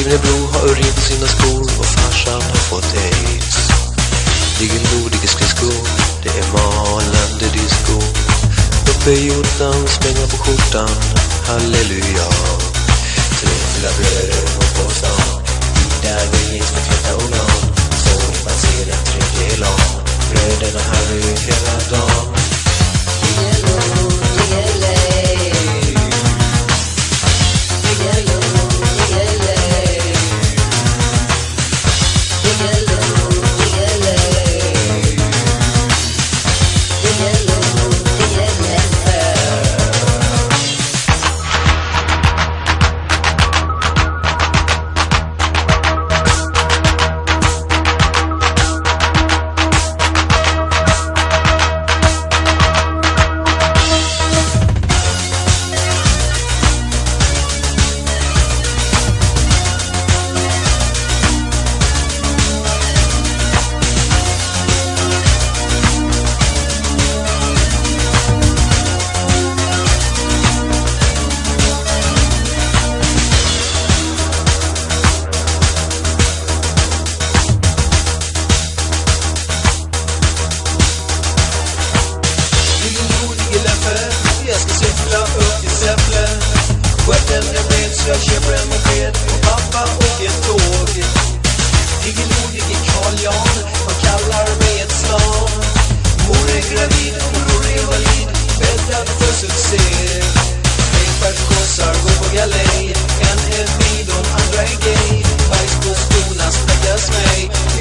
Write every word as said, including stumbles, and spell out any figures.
Livnebro har urin på sina skor och farsan har fått aids. Diggiloo, diggelskridsko, det är malande disco. Uppe i jorden, smänga på skjortan, halleluja. Tre fulla bröder på stan, där vi ges för tvätta organ. Så man ser en tredje lag, bröderna här nu hela dagen. Diggiloo, diggelej. Diggiloo, diggelej. Diggiloo, diggelej. Diggiloo, diggelej. Jag ska cykla upp till Säffle. Skärten är bred så jag köper en moped. Och pappa åker tåg. Diggiloo, digger Karl Jan. Man kallar mig ett slan. Mor är gravid och bror är valid. Bäddad för succé. Skärtkossar går på galej. En är vid och andra är gay. Bajs på skorna späckas mig.